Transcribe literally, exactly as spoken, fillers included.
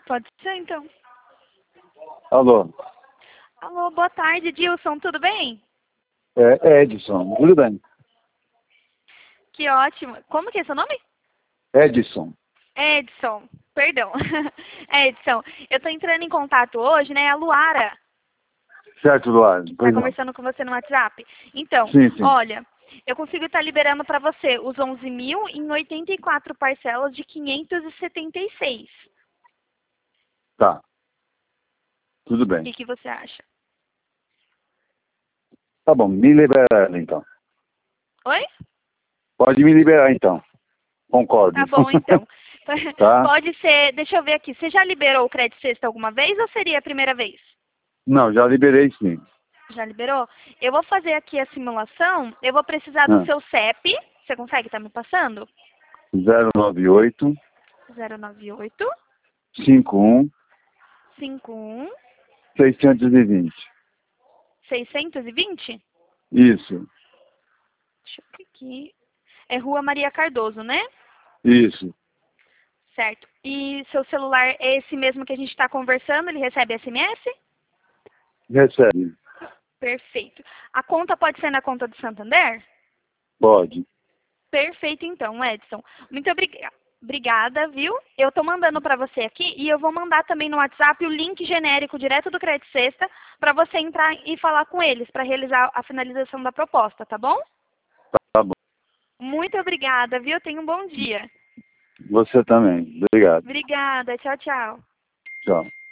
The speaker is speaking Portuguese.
Pode ser, então. Alô? Alô, boa tarde, Dilson, tudo bem? É Edson, tudo bem? Que ótimo. Como que é seu nome? Edson. Edson, perdão. Edson, eu tô entrando em contato hoje, né? A Luara Certo, Luar? tá Pois não. conversando com você no WhatsApp. Então, Sim, sim. olha, eu consigo estar liberando para você os onze mil em oitenta e quatro parcelas de quinhentos e setenta e seis. Tá. Tudo O bem. que que você acha? Tá bom, me libera então. Oi? Pode me liberar então. Concordo. Tá bom, então. Tá? Pode ser, deixa eu ver aqui, você já liberou o crédito sexta alguma vez ou seria a primeira vez? Não, já liberei sim. Já liberou? Eu vou fazer aqui a simulação, eu vou precisar do Ah, seu C E P, você consegue estar me passando? zero nove oito, zero nove oito, cinco um, cinco um, seiscentos e vinte. seiscentos e vinte? Isso, Deixa eu ver aqui. É Rua Maria Cardoso, né? isso. Certo. E seu celular é esse mesmo que a gente está conversando? Ele recebe S M S? Recebe. Perfeito. A conta pode ser na conta do Santander? Pode. Perfeito, então, Edson. Muito obriga- obrigada, viu? Eu estou mandando para você aqui e eu vou mandar também no WhatsApp o link genérico direto do Crédito Sexta para você entrar e falar com eles para realizar a finalização da proposta, tá bom? Tá bom. Muito obrigada, viu? Tenha um bom dia. Você também. Obrigado. Obrigada. Tchau, tchau. Tchau.